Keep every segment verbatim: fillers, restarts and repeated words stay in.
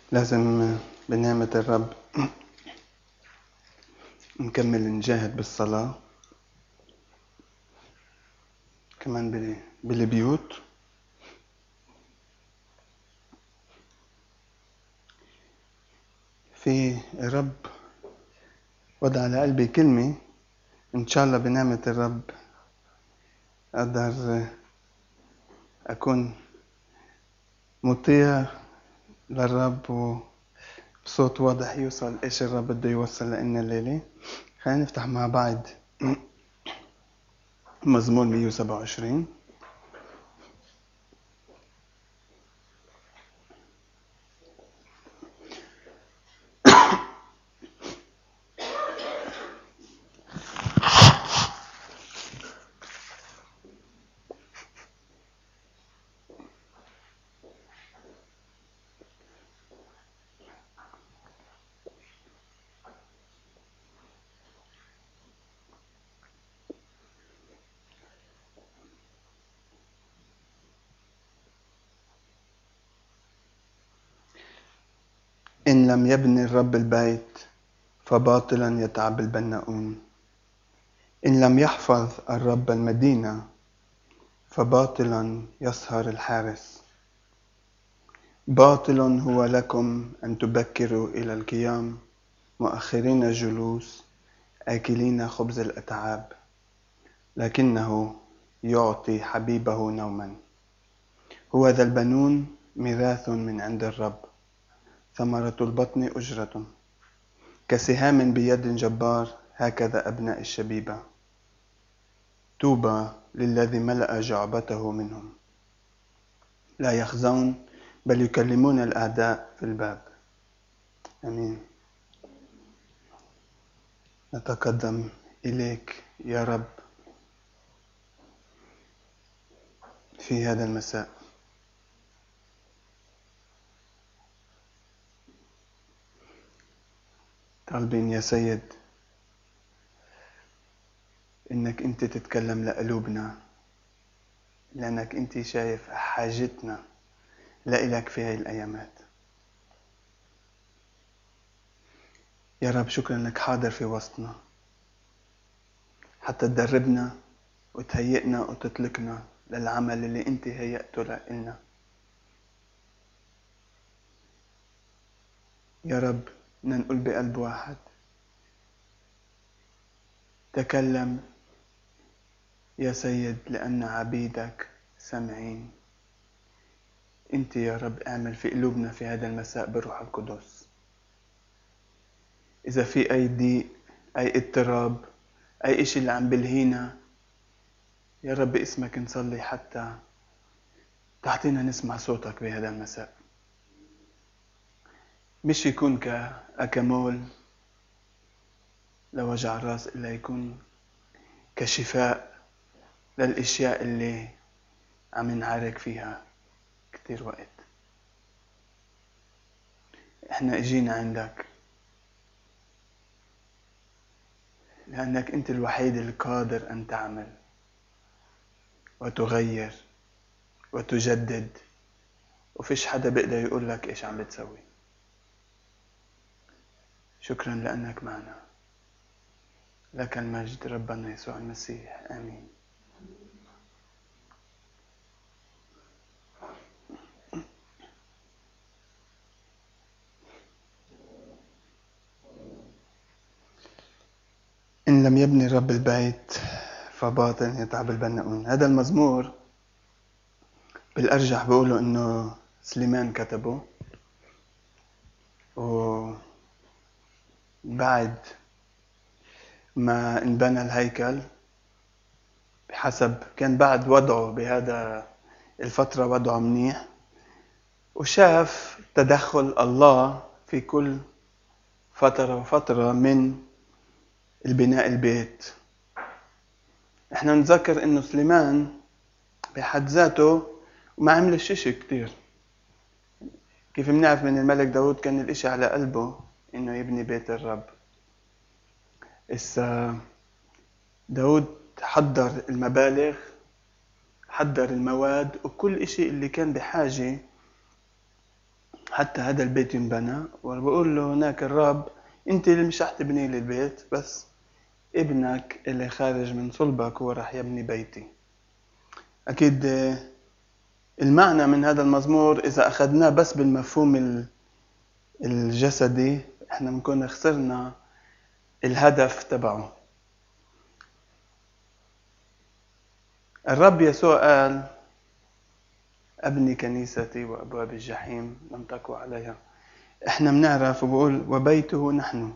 لازم بنعمة الرب نكمل نجاهد بالصلاة كمان بالبيوت. في الرب وضع على قلبي كلمة، إن شاء الله بنعمة الرب أقدر أكون مطيع للرب وبصوت واضح يوصل إيش الرب بده يوصل لنا الليلة. خلينا نفتح مع بعض مزمور مية وسبعة وعشرين. إن لم يبني الرب البيت فباطلا يتعب البناؤون. إن لم يحفظ الرب المدينة فباطلا يسهر الحارس. باطل هو لكم أن تبكروا إلى القيام مؤخرين الجلوس آكلين خبز الأتعاب، لكنه يعطي حبيبه نوما. هو ذا البنون ميراث من عند الرب، ثمرة البطن أجرة. كسهام بيد جبار هكذا أبناء الشبيبة. طوبى للذي ملأ جعبته منهم. لا يخزون بل يكلمون الأعداء في الباب. آمين. نتقدم إليك يا رب في هذا المساء. طالبين يا سيد إنك أنت تتكلم لقلوبنا، لأنك أنت شايف حاجتنا لإلك في هاي الأيامات. يا رب شكرا إنك حاضر في وسطنا حتى تدربنا وتهيئنا وتطلقنا للعمل اللي أنت هيئته لنا. يا رب ننقل بقلب واحد. تكلم يا سيد لأن عبيدك سامعين. أنت يا رب اعمل في قلوبنا في هذا المساء بروح القدس. إذا في أي ضيق، أي اضطراب، أي إشي اللي عم بلهينا، يا رب اسمك نصلي حتى تعطينا نسمع صوتك بهذا المساء. مش يكون كأكمول لوجع الراس، إلا يكون كشفاء للأشياء اللي عم نعارك فيها كتير وقت. إحنا إجينا عندك لأنك أنت الوحيد القادر أن تعمل وتغير وتجدد، وفيش حدا بيقدر يقول لك إيش عم بتسوي. شكرا لأنك معنا. لك المجد ربنا يسوع المسيح. آمين. إن لم يبني الرب البيت فباطل يتعب البناؤون. هذا المزمور بالأرجح بيقولوا إنه سليمان كتبه، وبعد ما انبنى الهيكل بحسب كان بعد وضعه بهذا الفترة وضعه منيح، وشاف تدخل الله في كل فترة وفترة من البناء البيت. احنا نذكر انه سليمان بحد ذاته ما عمل الشيء كتير. كيف بنعرف من الملك داود كان الاشي على قلبه انه يبني بيت الرب. إسا داود حضر المبالغ، حضر المواد، وكل اشي اللي كان بحاجة حتى هذا البيت ينبنى، وبقول له هناك الرب انت اللي مش رح تبني لي البيت، بس ابنك اللي خارج من صلبك هو رح يبني بيتي. اكيد المعنى من هذا المزمور اذا اخذناه بس بالمفهوم الجسدي احنا بنكون خسرنا الهدف تبعه. الرب يسوع قال ابني كنيستي وابواب الجحيم لم تقوى عليها. احنا بنعرف وبقول وبيته نحن.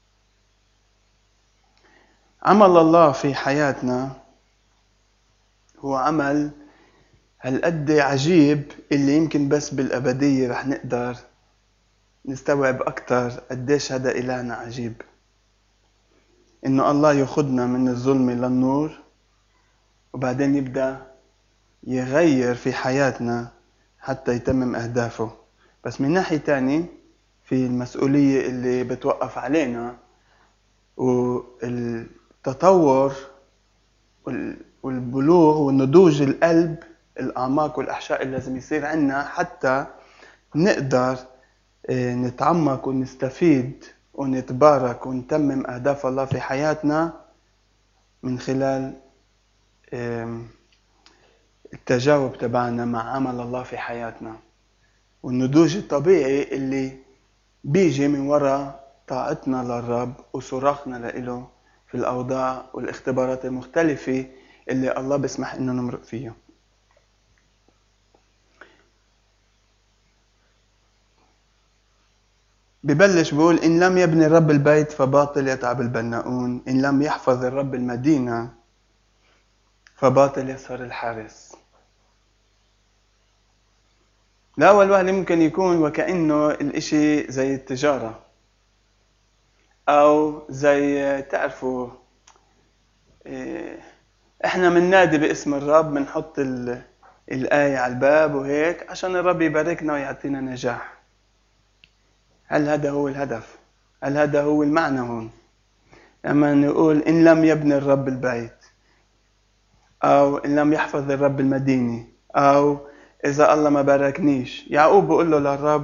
عمل الله في حياتنا هو عمل هالقد عجيب اللي يمكن بس بالأبدية رح نقدر نستوعب أكتر قديش هذا إلهنا عجيب. إنه الله يأخذنا من الظلم للنور وبعدين يبدأ يغير في حياتنا حتى يتمم أهدافه. بس من ناحية تانية في المسؤولية اللي بتوقف علينا والتطور والبلوغ والنضوج القلب الأعماق والأحشاء اللي لازم يصير عنا حتى نقدر نتعمق ونستفيد ونتبارك ونتمم أهداف الله في حياتنا من خلال التجاوب تبعنا مع عمل الله في حياتنا، والنضوج الطبيعي اللي بيجي من وراء طاعتنا للرب وصراخنا له في الأوضاع والاختبارات المختلفة اللي الله بيسمح إنه نمرق فيها. ببلش بقول إن لم يبني الرب البيت فباطل يتعب البناؤون، إن لم يحفظ الرب المدينة فباطل يسهر الحارس. الأول واحد ممكن يكون وكأنه الإشي زي التجارة أو زي تعرفوا إحنا من نادي باسم الرب بنحط الآية على الباب وهيك عشان الرب يباركنا ويعطينا نجاح. هل هذا هو الهدف؟ هل هذا هو المعنى هون؟ لما نقول إن لم يبني الرب البيت أو إن لم يحفظ الرب المدينة أو إذا الله ما باركنيش. يعقوب بقول له للرب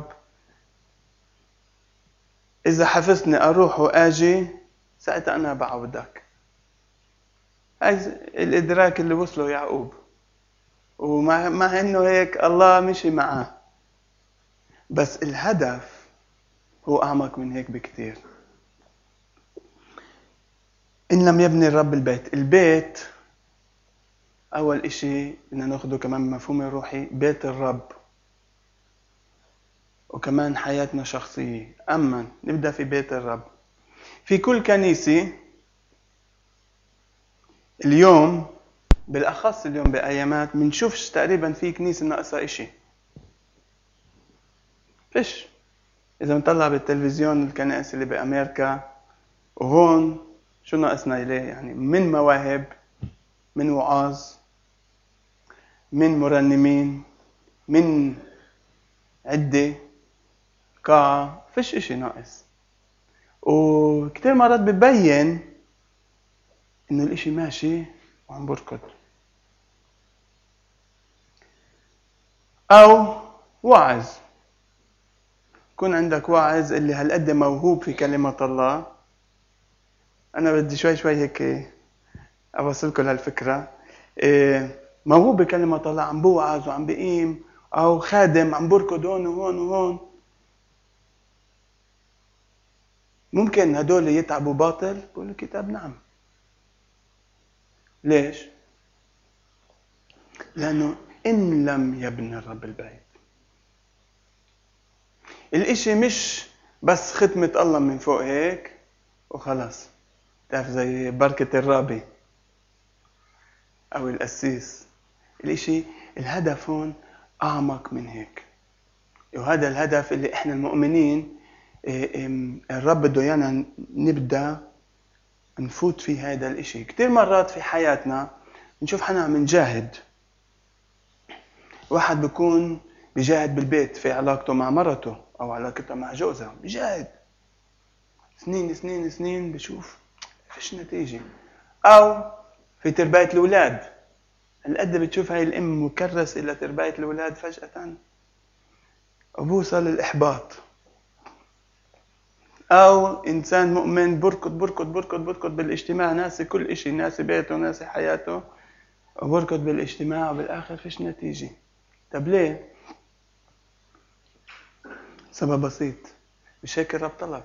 إذا حفظني أروح وآجي ساعتها أنا بعودك. هاي الإدراك اللي وصله يعقوب، ومع مع إنه هيك الله مشي معاه، بس الهدف هو أعمق من هيك بكتير. إن لم يبني الرب البيت، البيت أول إشي بدنا ناخده كمان مفهوم الروحي بيت الرب، وكمان حياتنا شخصية. أما نبدأ في بيت الرب. في كل كنيسة اليوم بالأخص اليوم بأيامات منشوفش تقريبا في كنيسة ناقصة إشي. فيش. إذا نطلع بالتلفزيون الكنائس اللي بأمريكا وهون شو ناقصنا إليه؟ يعني من مواهب، من وعاظ، من مرنمين، من عدة قاعة، فيش إشي ناقص. وكتير مرات ببين إنه الإشي ماشي وعم بركض. أو واعظ، يكون عندك واعظ اللي هالقد موهوب في كلمة الله. أنا بدي شوي شوي هيك أوصلكم لهالفكرة. موهوب بكلمة الله، عم بوعظ وعم بقيم، أو خادم عم بركض هون وهون وهون. ممكن هدول يتعبوا باطل؟ بقول الكتاب نعم. ليش؟ لأنه إن لم يبني الرب البيت، الإشي مش بس ختمة الله من فوق هيك وخلاص، تعرف زي بركة الرابي أو القسيس. الإشي الهدف هون أعمق من هيك، وهذا الهدف اللي إحنا المؤمنين الرب بده إيانا نبدأ نفوت في هذا الإشي. كتير مرات في حياتنا نشوف حنا عم نجاهد. واحد بيكون بيجاهد بالبيت في علاقته مع مرته أو علاقته مع جوزها، بيجاهد سنين سنين سنين، بيشوف فيش نتيجة. أو في تربية الأولاد، هالقد بتشوف هاي الأم مكرس إلى تربية الأولاد، فجأة وبوصل الإحباط. أو إنسان مؤمن بركض بركض بركض بركض بالاجتماع، ناسي كل إشي، ناسي بيته ناسي حياته، وبركض بالاجتماع وبالآخر فيش نتيجة. طب ليه؟ سبب بسيط، مش هيك الرب طلب.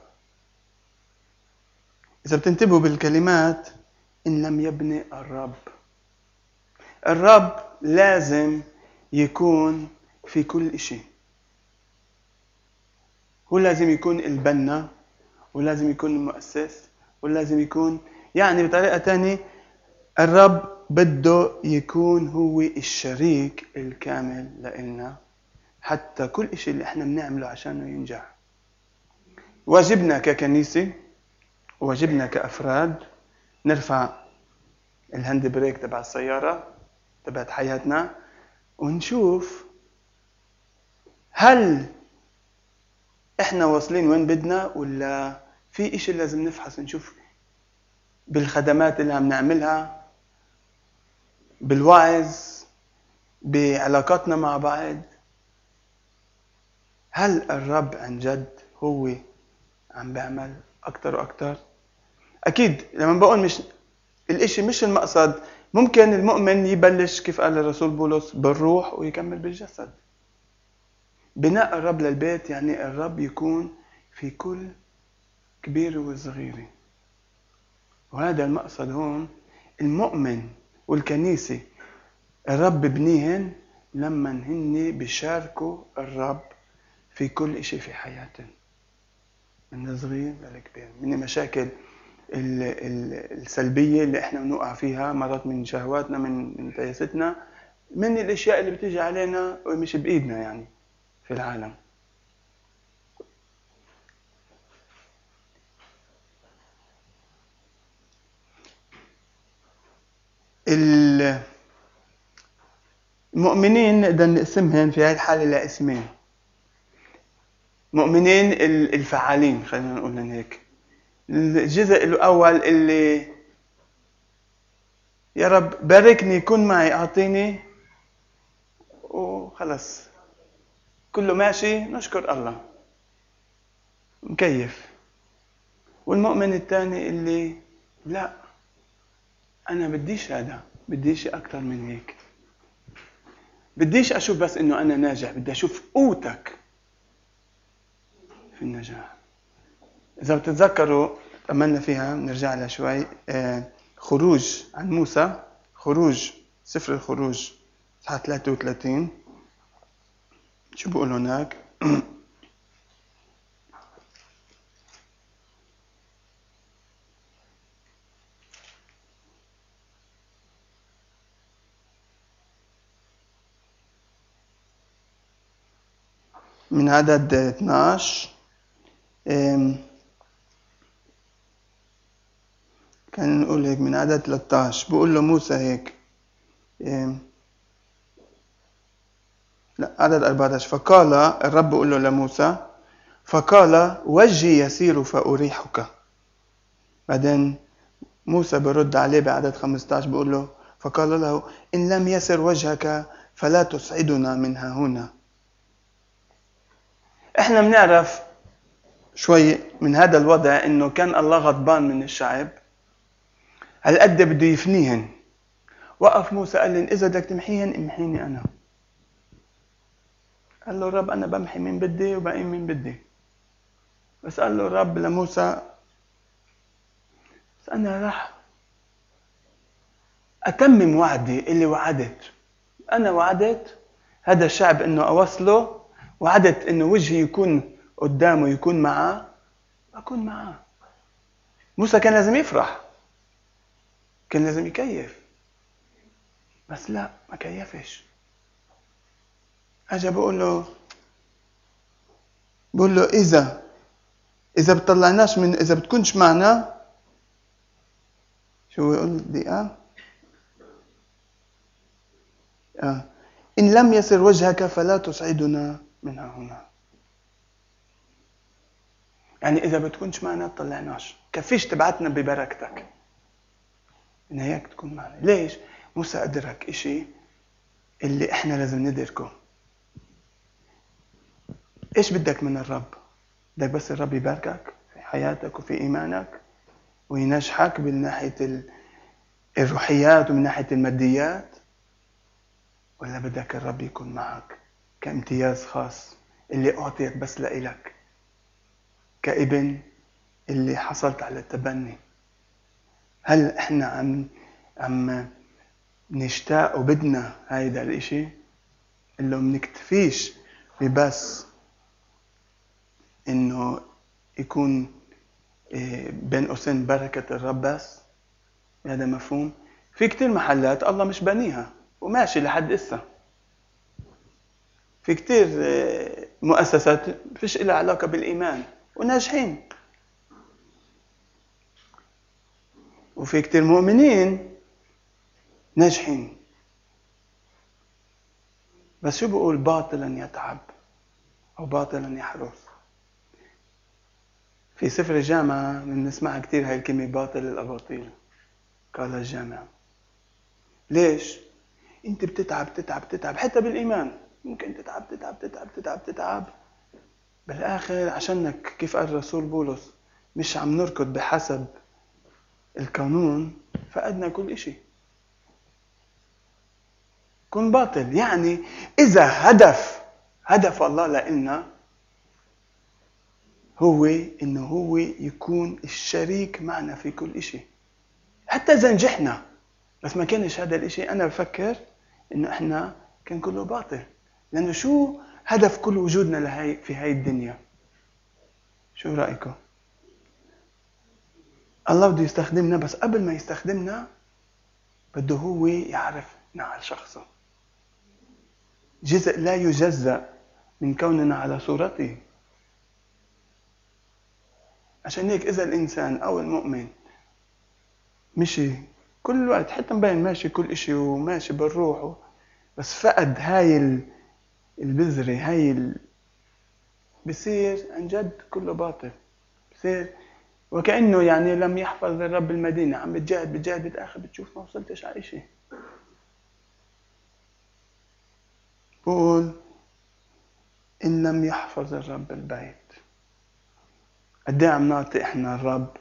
إذا بتنتبهوا بالكلمات، إن لم يبني الرب، الرب لازم يكون في كل إشي. هو لازم يكون البنا، ولازم يكون المؤسس، ولازم يكون، يعني بطريقة تانية الرب بده يكون هو الشريك الكامل لإلنا، حتى كل إشي اللي إحنا بنعمله عشانه ينجح. واجبنا ككنيسة، واجبنا كأفراد، نرفع الهاند بريك تبع السيارة تبعت حياتنا ونشوف هل إحنا واصلين وين بدنا، ولا في إشي لازم نفحص نشوف بالخدمات اللي عم نعملها، بالوعظ، بعلاقاتنا مع بعض. هل الرب عن جد هو عم بيعمل أكتر وأكتر؟ أكيد لما بقول مش الإشي مش المقصد، ممكن المؤمن يبلش كيف قال الرسول بولس بالروح ويكمل بالجسد. بناء الرب للبيت يعني الرب يكون في كل كبير وصغير، وهذا المقصد هون. المؤمن والكنيسة الرب بنيهن لما هن بيشاركوا الرب في كل إشي في حياتهم، من الصغير للكبير، من المشاكل السلبية اللي احنا بنوقع فيها مرات، من شهواتنا، من من تياستنا، من الاشياء اللي بتيجي علينا ومش بايدنا يعني في العالم. المؤمنين نقدر نقسمهم في هاي الحالة لاسمين: مؤمنين الفعالين، خلينا نقول هيك. الجزء الاول اللي يا رب باركني، كن معي، اعطيني، وخلص كله ماشي، نشكر الله، مكيف. والمؤمن الثاني اللي لا، انا بديش هذا، بديش اكتر من هيك، بديش اشوف بس انه انا ناجح، بدي اشوف قوتك في النجاح. اذا بتتذكروا تأملنا فيها، نرجع لها شوي. آه خروج عن موسى، خروج، سفر الخروج صفحة ثلاثة وثلاثين، شو بقول هناك؟ من عدد اثناشر، كان نقول هيك من عدد ثلاثة عشر، بقول له موسى هيك، لا عدد أربعة عشر، فقال الرب بقول له لموسى، فقال وجهي يسير فأريحك. بعدين موسى برد عليه بعدد خمسة عشر بقول له، فقال له إن لم يسر وجهك فلا تصعدنا منها هنا. احنا بنعرف شوي من هذا الوضع انه كان الله غضبان من الشعب، هالقد بده يفنيهن. وقف موسى قال لي اذا بدك تمحيهن امحيني انا. قال له الرب انا بمحي من بدي وبقيم من بدي. بس قال له الرب لموسى بس انا راح اتمم وعدي اللي وعدت. انا وعدت هذا الشعب انه اوصله، وعدت انه وجهي يكون قدامه، يكون معاه، اكون معاه. موسى كان لازم يفرح، كان لازم يكيف، بس لا، ما كيفش. اجا بقول له بقول له اذا اذا بتطلعناش من اذا بتكونش معنا، شو يقول دقيقه، آه. إن لم يسر وجهك فلا تصعدنا منها هنا. يعني إذا بتكونش معنا تطلعناش، كفيش تبعتنا ببركتك، إن هيك تكون معنا. ليش؟ موسى أدرك، إشي اللي إحنا لازم ندركه. إيش بدك من الرب؟ بدك بس الرب يباركك في حياتك وفي إيمانك وينجحك من ناحية الروحيات ومن ناحية الماديات، ولا بدك الرب يكون معك كامتياز خاص اللي أعطيت بس لإلك كابن اللي حصلت على التبني؟ هل إحنا عم عم نشتاق وبدنا هيدا الإشي اللي منكتفيش ببس إنه يكون بين قوسين بركة الرب بس؟ هذا مفهوم. في كتير محلات الله مش بنيها وماشي لحد إسا. في كتير مؤسسات فيش إلها علاقة بالإيمان وناجحين، وفي كتير مؤمنين ناجحين. بس شو بقول؟ باطلا يتعب أو باطلا يحرث. في سفر الجامعة بنسمعها كتير هاي الكلمة، باطل الأباطيل قال الجامع. ليش؟ انت بتتعب تتعب تتعب حتى بالإيمان، ممكن تتعب تتعب تتعب تتعب تتعب بالآخر عشانك كيف قال الرسول بولس مش عم نركض بحسب القانون فقدنا كل إشي. كن باطل يعني إذا هدف هدف الله لإلنا هو إنه هو يكون الشريك معنا في كل إشي، حتى إذا نجحنا بس ما كانش هذا الإشي، أنا بفكر إنه إحنا كان كله باطل. لأنه شو هدف كل وجودنا لهي في هاي الدنيا؟ شو رأيكم؟ الله بده يستخدمنا، بس قبل ما يستخدمنا بده هو يعرفنا على شخصه. جزء لا يجزأ من كوننا على صورته. عشان هيك إذا الإنسان أو المؤمن مشي كل وقت حتى مبين ماشي كل إشي وماشي بالروح، بس فقد هاي البذرة هاي ال... بصير عن جد كله باطل. بصير وكأنه يعني لم يحفظ الرب المدينة، عم بتجاهد بتجاهد بالآخر بتشوف ما وصلتش على إشي. بقول إن لم يحفظ الرب البيت. قد ايه عم نعطي إحنا الرب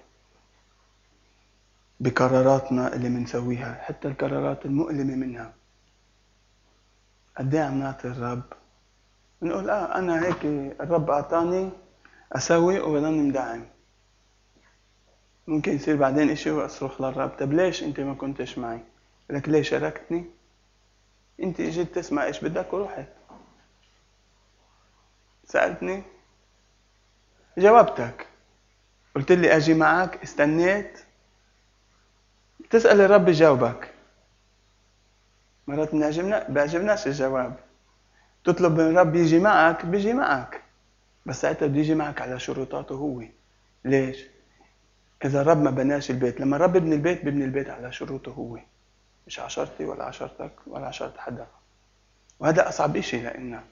بقراراتنا اللي منسويها، حتى القرارات المؤلمة منها. قد ايه عم نعطي الرب بنقول آه أنا هيك الرب أعطاني أسوي وبضل مدعم. ممكن يصير بعدين إشي وأصرخ للرب طب ليش أنت ما كنتش معي؟ لك ليش شاركتني؟ أنت إجيت تسمع إيش بدك ورحت سألتني جاوبتك، قلت لي أجي معك، استنيت. تسأل الرب يجاوبك. مرات بنعجبنا بيعجبناش الجواب، تطلب من الرب يجي معك بيجي معك، بس ساعتها بده يجي معك على شروطاته هو. ليش؟ إذا الرب ما بناش البيت، لما الرب يبني البيت بيبني البيت على شروطه هو، مش عشرتي ولا عشرتك ولا عشرت حدا. وهذا أصعب إشي لإلنا.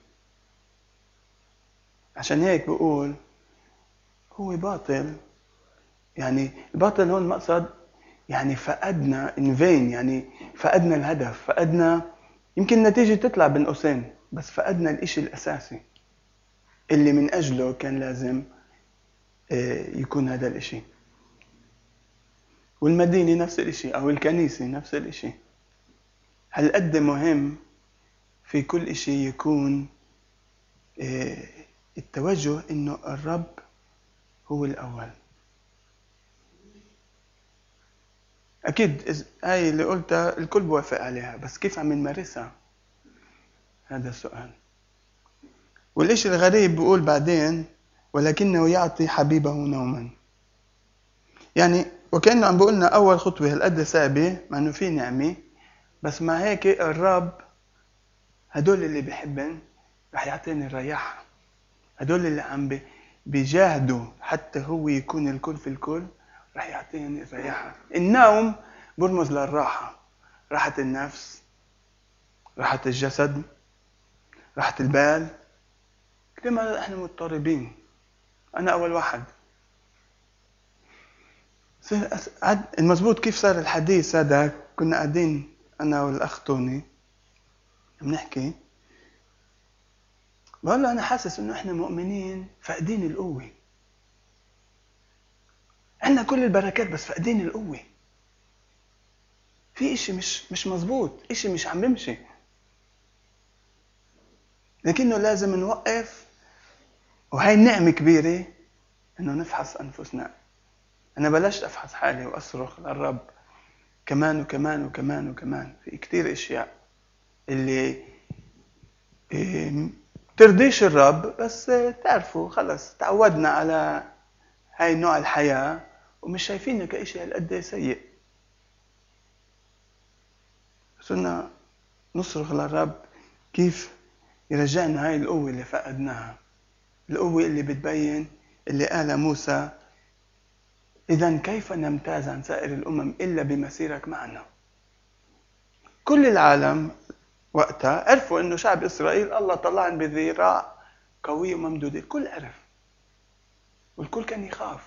عشان هيك بقول هو باطل. يعني الباطل هون مقصد يعني فقدنا in vain، يعني فقدنا الهدف، فقدنا يمكن النتيجة تطلع بين قوسين، بس فقدنا الإشي الأساسي اللي من أجله كان لازم يكون هذا الإشي. والمدينة نفس الإشي أو الكنيسة نفس الإشي. هل قد مهم في كل إشي يكون التوجه إنه الرب هو الأول. أكيد هاي اللي قلتها الكل بوافق عليها، بس كيف عم نمارسها؟ هذا السؤال. والإشي الغريب بقول بعدين ولكنه يعطي حبيبه نوما. يعني وكأنه عم بقولنا أول خطوة هالقد صعبة مع إنه في نعمة، بس مع هيك الرب هدول اللي بيحبن رح يعطيني الرياحة. هدول اللي عم بيجاهدوا حتى هو يكون الكل في الكل رح يعطيني الرياحة. النوم برمز للراحة، راحة النفس، راحة الجسد، راحة البال. كلما احنا مضطربين، أنا أول واحد. المزبوط كيف صار الحديث هذا؟ كنا قاعدين أنا والأخ توني بنحكي، بقول له أنا حاسس إنه إحنا مؤمنين فاقدين القوة، عندنا كل البركات بس فاقدين القوة، في إشي مش مش مزبوط، إشي مش عم بمشي، لكنه لازم نوقف. وهي نعمة كبيرة إنه نفحص أنفسنا. أنا بلشت أفحص حالي وأصرخ للرب كمان وكمان وكمان وكمان في كتير أشياء اللي إيه ترضيش الرب، بس تعرفوا خلص تعودنا على هاي نوع الحياة ومش شايفينه كإشي هالقد سيء. صرنا نصرخ للرب كيف يرجعنا هاي القوة اللي فقدناها، القوة اللي بتبين اللي قال موسى إذن كيف نمتاز عن سائر الأمم إلا بمسيرك معنا. كل العالم وقتها عرفوا إنه شعب إسرائيل الله طلعن بذراع قوية وممدودة، الكل عرف والكل كان يخاف،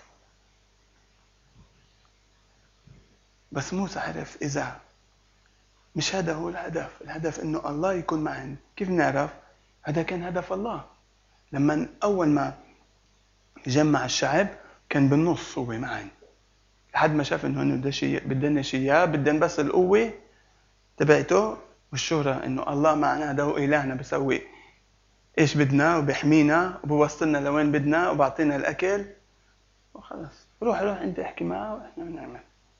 بس موسى عرف إذا مش هذا هو الهدف. الهدف إنه الله يكون معهم. كيف نعرف؟ هذا كان هدف الله لما أول ما جمع الشعب كان بالنص هو معهم، لحد ما شاف إنه بدنا شيء بدنا بس القوة تبعته والشهرة، إنه الله معنا، هذا هو إلهنا بسوي إيش بدنا وبيحمينا وبوصلنا لوين بدنا وبعطينا الأكل وخلاص، روح روح أنت احكي معه وإحنا بنعمل.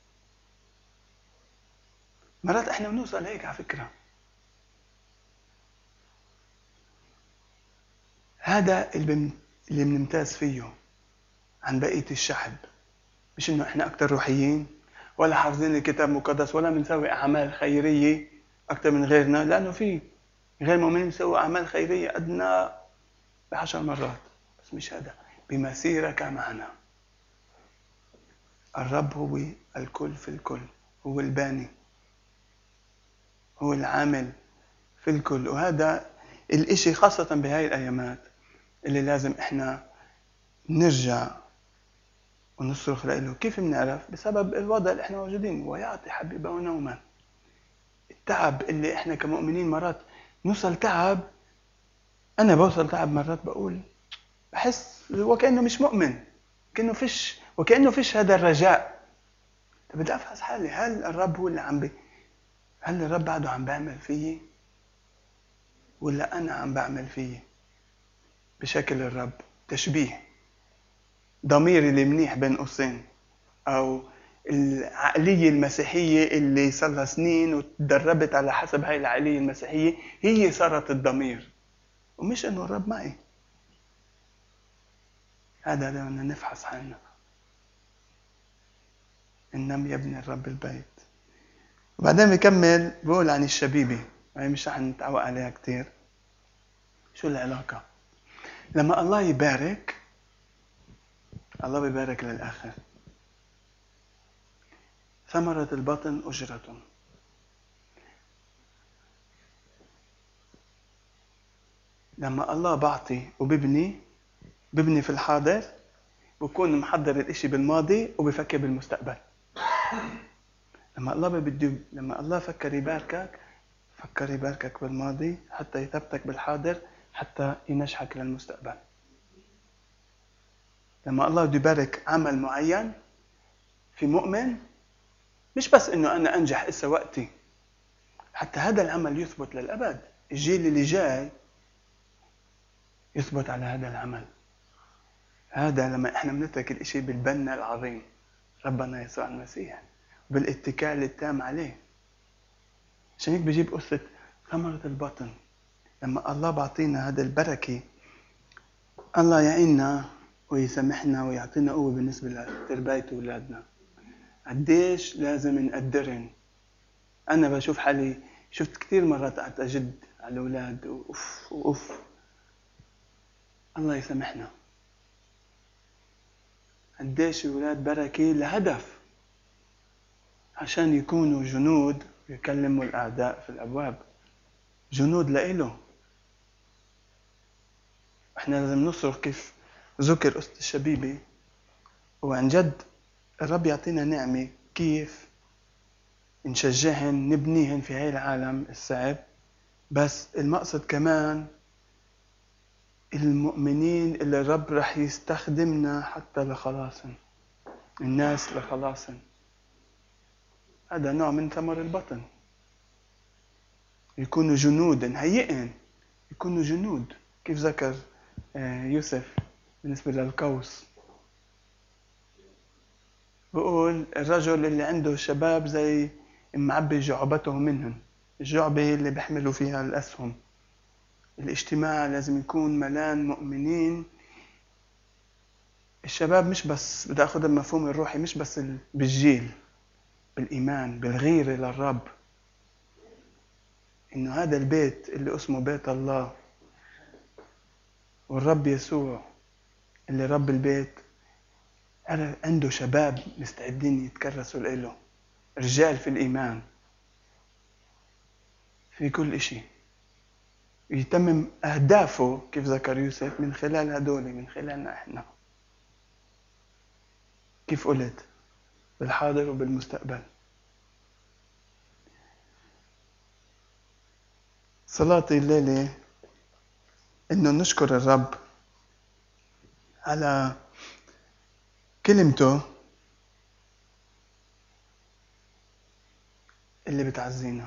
مرات إحنا بنوصل هيك على فكرة. هذا اللي اللي بنمتاز فيه عن بقية الشعب، مش إنه إحنا أكتر روحيين ولا حافظين الكتاب المقدس ولا بنسوي أعمال خيرية أكتر من غيرنا، لأنه في غير مؤمنين بيسووا أعمال خيرية أدنى بعشر مرات، بس مش هذا. بمسيرك معنا. الرب هو الكل في الكل، هو الباني، هو العامل في الكل. وهذا الاشي خاصة بهاي الأيامات اللي لازم إحنا نرجع ونصرخ له. كيف بنعرف؟ بسبب الوضع اللي إحنا موجودين. ويعطي حبيبه نوما. التعب اللي إحنا كمؤمنين مرات نوصل تعب، أنا بوصل تعب مرات بقول بحس وكأنه مش مؤمن، كأنه فيش وكأنه فيش هذا الرجاء. طب بدي أفحص حالي، هل الرب هو اللي عم بي هل الرب بعده عم بعمل فيه ولا أنا عم بعمل فيه بشكل الرب؟ تشبيه ضميري اللي منيح بين قوسين، أو العقلية المسيحية اللي صار لها سنين وتدربت على حسب هاي العقلية المسيحية هي صارت الضمير، ومش إنه الرب معي. هذا بدنا نفحص حالنا. إنما يبني الرب البيت. وبعدين بيكمل بقول عن الشبيبة، وهي مش رح نتعوق عليها كتير. شو العلاقة؟ لما الله يبارك، الله بيبارك للآخر. ثمرة البطن أجرة. لما الله بعطي وببني، ببني في الحاضر، بكون محضر الاشي بالماضي وبفكر بالمستقبل. لما الله بده لما الله فكر يباركك، فكر يباركك بالماضي حتى يثبتك بالحاضر حتى ينجحك للمستقبل. لما الله بده يبارك عمل معين في مؤمن، مش بس انه انا انجح اسا وقتي، حتى هذا العمل يثبت للابد. الجيل اللي جاي يثبت على هذا العمل. هذا لما احنا بنترك الاشي بالبنة العظيم ربنا يسوع المسيح بالاتكال التام عليه. عشان هيك بجيب قصة ثمرة البطن. لما الله بعطينا هذا البركة، الله يعيننا ويسامحنا ويعطينا قوة بالنسبة لتربية أولادنا. قديش لازم نقدرن. أنا بشوف حالي، شفت كتير مرات قعدت أجد على الأولاد وأوف وأوف. الله يسامحنا. قديش الأولاد بركة لهدف، عشان يكونوا جنود يكلموا الأعداء في الأبواب، جنود لإله. احنا لازم نصرخ كيف ذكر قصة الشبيبة. وعن جد الرب يعطينا نعمة كيف نشجعهن نبنيهن في هاي العالم الصعب، بس المقصد كمان المؤمنين اللي الرب رح يستخدمنا حتى لخلاصهم، الناس لخلاصهم. هذا نوع من ثمر البطن. يكونوا جنودا هيئن، يكونوا جنود، كيف ذكر يوسف بالنسبة للقوس. بقول الرجل اللي عنده شباب زي معبي جعبته منهم، الجعبة اللي بيحملوا فيها الأسهم. الاجتماع لازم يكون ملان مؤمنين. الشباب مش بس بدي أخذ المفهوم الروحي، مش بس بالجيل، بالإيمان، بالغيرة للرب، إنه هذا البيت اللي اسمه بيت الله والرب يسوع اللي رب البيت عنده شباب مستعدين يتكرسوا له، رجال في الإيمان في كل إشي، يتمم أهدافه كيف ذكر يوسف من خلال هدول، من خلالنا إحنا. كيف قلت؟ بالحاضر وبالمستقبل. صلاتي الليلة إنه نشكر الرب على كلمته اللي بتعزينا،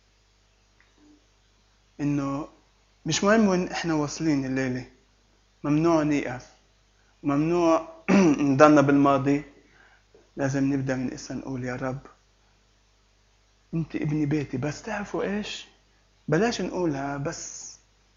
إنه مش مهم وين إحنا واصلين الليلة، ممنوع نيأس، ممنوع نضلنا بالماضي. لازم نبدأ من إسا نقول يا رب أنت ابني بيتي. بس تعرفوا إيش؟ بلاش نقولها بس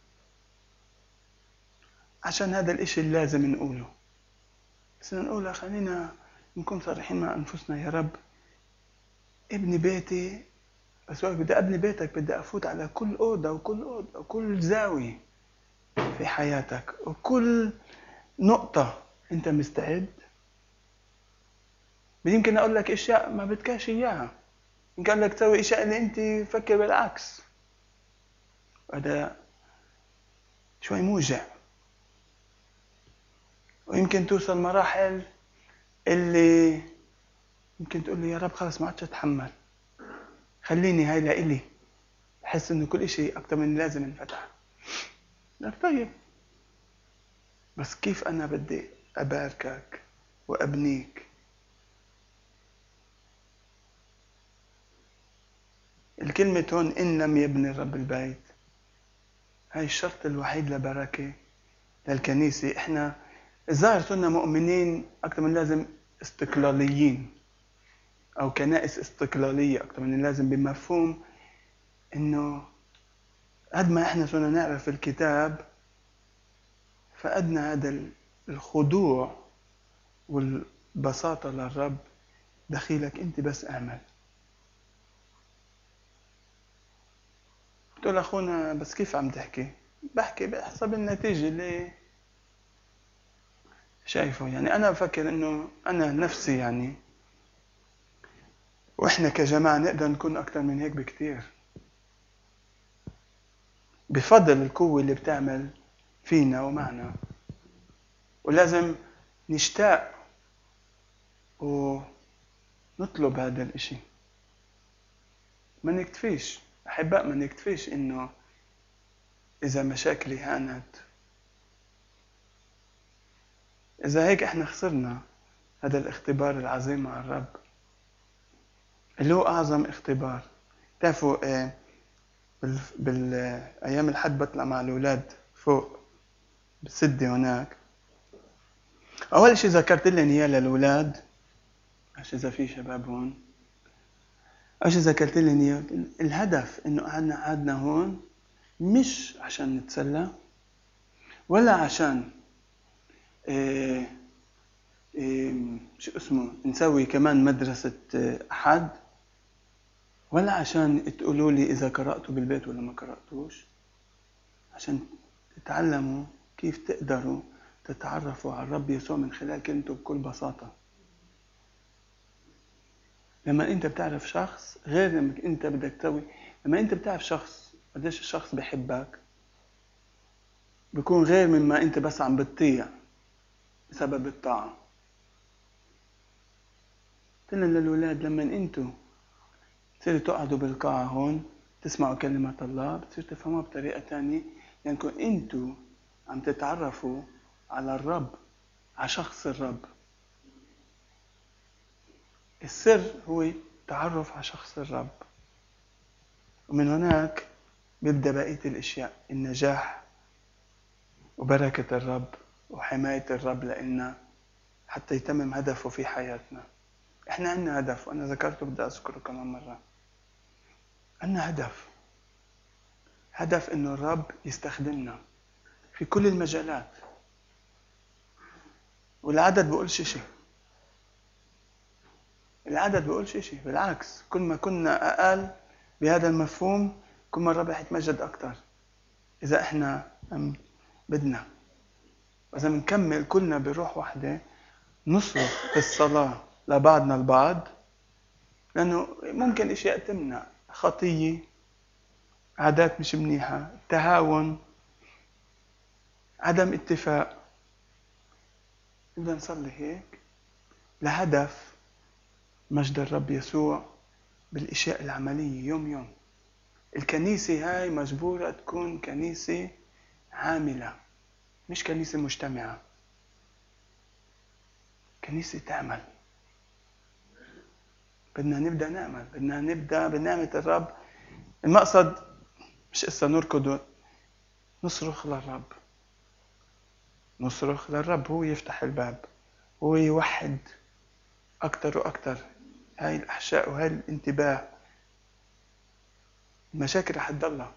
عشان هذا الإشي اللي لازم نقوله، بس نقولها خلينا نكون صريحين مع أنفسنا. يا رب ابني بيتي، بس وقت بدي أبني بيتك بدي أفوت على كل أوضة وكل أوضة وكل زاوية في حياتك وكل نقطة. أنت مستعد؟ يمكن أقول لك إشياء ما بدكاش إياها، يمكن أقول لك تسوي إشياء اللي أنت فكر بالعكس، وهذا شوي موجع. ويمكن توصل مراحل اللي يمكن تقول لي يا رب خلاص ما عادش أتحمل، خليني هاي لإلي، بحس إنه كل إشي أكتر من لازم انفتح. لك طيب، بس كيف أنا بدي أباركك وأبنيك؟ الكلمة هون إن لم يبني الرب البيت، هاي الشرط الوحيد لبركة للكنيسة. إحنا الظاهر صرنا مؤمنين أكتر من لازم استقلاليين، أو كنائس استقلالية أكتر من اللازم، بمفهوم إنه قد ما إحنا صرنا نعرف الكتاب فقدنا هذا الخضوع والبساطة للرب. دخيلك أنت بس أعمل. قلت له أخونا بس كيف عم تحكي؟ بحكي بحسب النتيجة اللي شايفه. يعني أنا بفكر إنه أنا نفسي يعني، وإحنا كجماعة نقدر نكون أكتر من هيك بكتير، بفضل القوة اللي بتعمل فينا ومعنا. ولازم نشتاق ونطلب هذا الإشي. ما نكتفيش أحباء، ما نكتفيش إنه إذا مشاكلي هانت، إذا هيك إحنا خسرنا هذا الاختبار العظيم مع الرب اللي هو أعظم اختبار. تعرفوا إيه؟ بالأيام الحد بطلع مع الأولاد فوق بالسدة هناك. أول شيء ذكرت لهم إياه للأولاد، عشان إذا في شباب هون، أول شيء ذكرت لهم إياه الهدف إنه قعدنا قعدنا هون مش عشان نتسلى، ولا عشان إيه إيه شو اسمه نسوي كمان مدرسة أحد، ولا عشان تقولوا لي إذا قرأتوا بالبيت ولا ما قرأتوش. عشان تتعلموا كيف تقدروا تتعرفوا على الرب يسوع من خلال كلمته بكل بساطة. لما أنت بتعرف شخص غير لما أنت بدك تسوي. لما أنت بتعرف شخص قديش الشخص بيحبك، بيكون غير مما أنت بس عم بتطيع بسبب الطاعة. قلنا للولاد لما أنتوا تصيروا تقعدوا بالقاعة هون تسمعوا كلمة الله، بتصيروا تفهموها بطريقة تانية، لأنكم يعني أنتوا عم تتعرفوا على الرب، على شخص الرب. السر هو التعرف على شخص الرب، ومن هناك بيبدأ بقية الأشياء، النجاح وبركة الرب وحماية الرب لإلنا حتى يتمم هدفه في حياتنا. إحنا عنا هدف، وأنا ذكرته بدي أذكره كمان مرة. عنا هدف، هدف إنه الرب يستخدمنا في كل المجالات، والعدد بقولش شيء. العدد بقولش شيء، بالعكس، كل ما كنا أقل بهذا المفهوم كل ما الرب رح يتمجد أكتر. إذا إحنا بدنا، وإذا بنكمل كلنا بروح واحدة نصرخ في الصلاة لبعضنا البعض، لأنه ممكن أشياء تمنع، خطية، عادات مش منيحة، تهاون، عدم اتفاق. بدنا نصلي هيك لهدف مجد الرب يسوع بالأشياء العملية يوم يوم. الكنيسة هاي مجبورة تكون كنيسة عاملة، مش كنيسة مجتمعة. كنيسة تعمل. بدنا نبدأ نعمل، بدنا نبدأ بنعمة الرب. المقصد مش قصة نركض، نصرخ للرب، نصرخ للرب، هو يفتح الباب، هو يوحد أكتر وأكتر هاي الأحشاء وهاي الانتباه. المشاكل رح تضلها،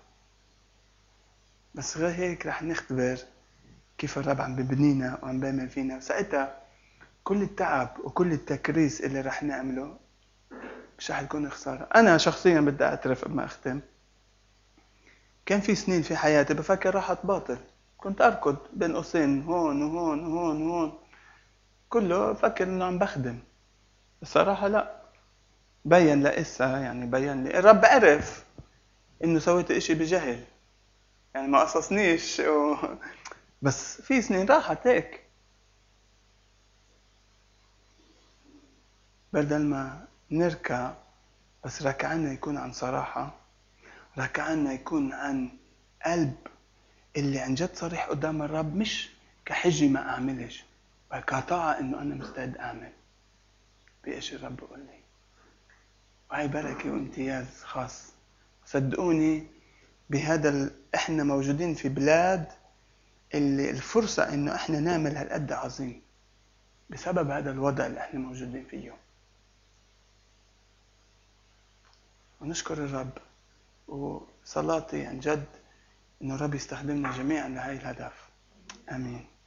بس غير هيك رح نختبر كيف الرب عم ببنينا وعم بيعمل فينا. ساعتها كل التعب وكل التكريس اللي رح نعمله مش رح يكون خسارة. أنا شخصيا بدي أعترف قبل ما أختم، كان في سنين في حياتي بفكر راحت باطل، كنت أركض بين قوسين هون وهون وهون وهون، كله فكر إنه عم بخدم. الصراحة لا، بين لإسا، يعني بين لي الرب عرف إنه سويت إشي بجهل، يعني ما قصصنيش و... بس في سنين راحت هيك. بدل ما نركع، بس ركعنا يكون عن صراحة، ركعنا يكون عن قلب اللي عن جد صريح قدام الرب، مش كحجي ما أعملش، بل كطاعة إنه أنا مستعد أعمل بإيش الرب بقول لي. وهي بركة وامتياز خاص. صدقوني بهذا ال... إحنا موجودين في بلاد اللي الفرصة إنه إحنا نعمل هالقد عظيم بسبب هذا الوضع اللي إحنا موجودين فيه. ونشكر الرب، وصلاتي عن جد إنه الرب يستخدمنا جميعا لهذا الهدف. آمين.